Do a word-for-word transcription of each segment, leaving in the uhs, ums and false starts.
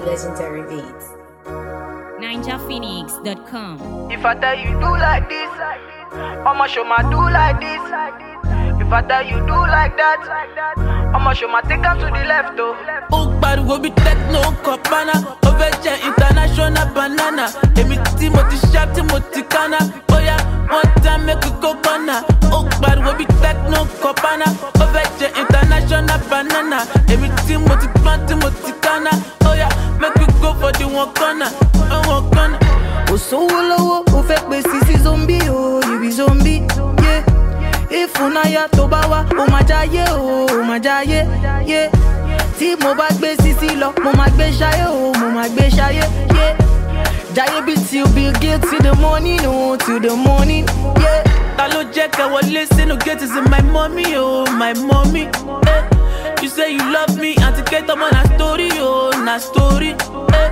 legendary beats. ninja phoenix dot com. If I tell you do like this, I'ma show my do like this. If I tell you do like that, I'ma show my take am to the left oh. Oh, but we be techno copana, overture international banana. Emi Timothy sharp, Timothy Kana. Oh yeah, one time make we go corner. Oh, but we be techno copana, overture international banana. Emi Timothy Pan, Timothy Kana. Oh yeah, make we go for the one corner, one corner. Oh so low, oh fake me sissy zombie, oh you be zombie, yeah. If unaya tobawa, oh my jaye, oh my jaye, yeah. Tí mo bá gbé sisi lọ, mo máa gbé ṣayé, oh mo máa gbé ṣayé, yeah. Jaye be till Bill Gates till the morning, oh till the morning, yeah. Ta ló jẹ́ kẹ́ wọlé sínú gate is my mommy, oh my mommy, eh. You say you love me, auntie Kate, I'm on a story, oh na story, eh.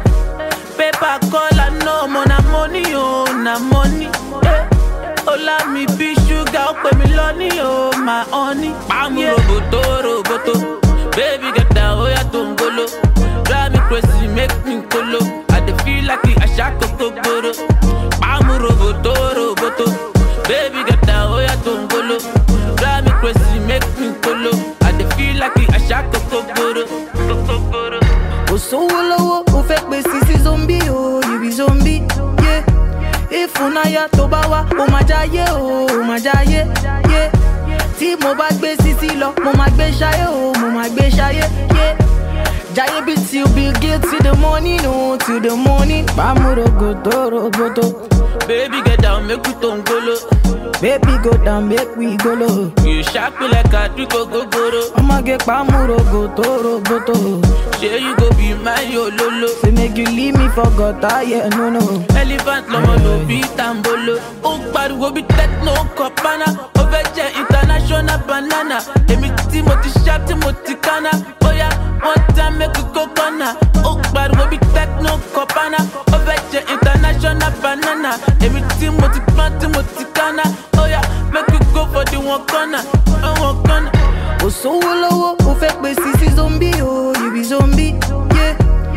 Paper call, I know, mo na money, oh na money, eh. Ola mi be sugar, ó pè mí lọ́ní, oh my honey. Pàmò roboto, roboto, baby get down, oh yeah, tongolo. Drive me crazy, make me colo. I dey feel like I shako kokoro. Pàmò roboto, roboto, baby get down, oh yeah, tongolo. Drive me crazy, make me colo. I dey feel like I shako kokoro, kokoro. Oh so low, oh fake me sissy zombie, oh you be zombie, yeah. If unaya tobawa, oh my jaye, oh my jaye, yeah. Tí mo bá gbé sisi lọ, mo máa gbé ṣayé, oh mo máa gbé ṣayé, yeah. Jaye be till Bill Gates till the morning, oh till the morning. Pàmò rogoto, roboto. Baby get down, make we tongolo. Baby go down, make we go low. You sharp me like a trick go goro. I'ma get pàmò rogoto, roboto. Say you go be my yo lolo. Say make you leave me for gutter, yeah no no. Elephant lomo no be tambolo. Oh, but we be techno copana. Overture international banana. Emi Timothy sharp, Timothy Kana. Oh yeah, one time make we go corner. Oh, but we be techno copana. Overture international banana. Emi Timothy Pan, Timothy Kana. Oh yeah, make we go for the one corner, one corner. Oh so low, oh fake me sissy zombie, oh you be zombie, yeah.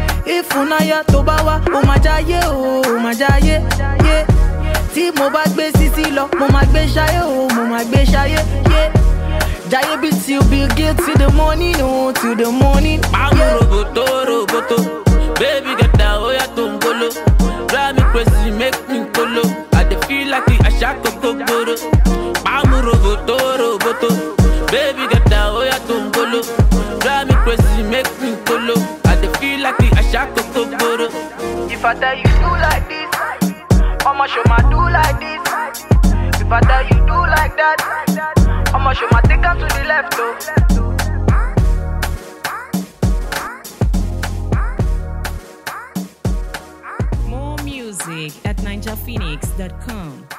If unaya tobawa, oh my jaye, oh my jaye, yeah. Tí mo bá gbé sisi lọ, mo máa gbé ṣayé, oh mo máa gbé ṣayé, yeah. Jaye be till Bill Gates till the morning, oh till the morning. Pàmò roboto, roboto, baby get down, oh yeah, tongolo. Drive me crazy, make me colo. I dey feel like I shako kokoro. Pàmò roboto, roboto, baby get down, oh yeah, tongolo. Drive me crazy, make me colo. I dey feel like I shako kokoro. If I tell you do like this, I'ma show my do like this. If I tell you do like that, I'ma show my take am to the left oh. More music at ninja phoenix dot com.